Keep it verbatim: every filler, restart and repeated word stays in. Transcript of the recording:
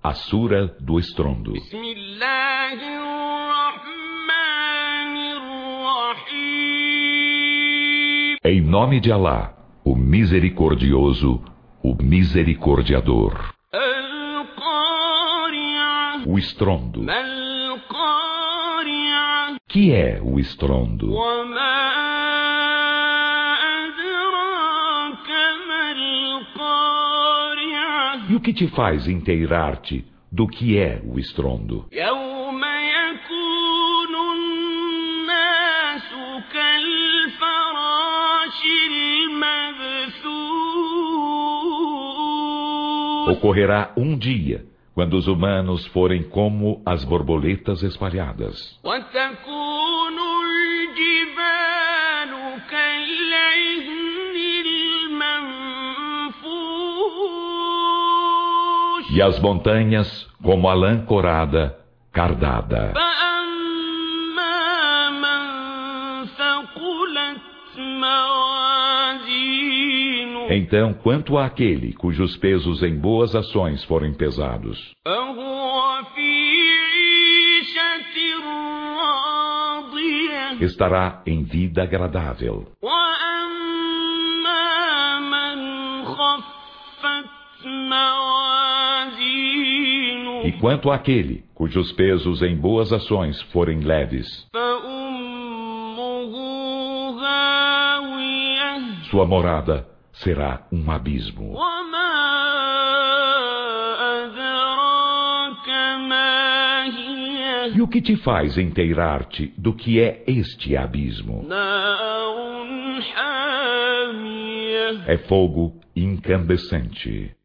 A Sura do Estrondo. Em nome de Alá, o Misericordioso, o Misericordiador. O estrondo. Que é o estrondo? E o que te faz inteirar-te do que é o estrondo? Ocorrerá um dia, quando os humanos forem como as borboletas espalhadas. E as montanhas como a lã corada, cardada. Então, quanto àquele cujos pesos em boas ações forem pesados, estará em vida agradável. E quanto àquele cujos pesos em boas ações forem leves, sua morada será um abismo. E o que te faz inteirar-te do que é este abismo? É fogo incandescente.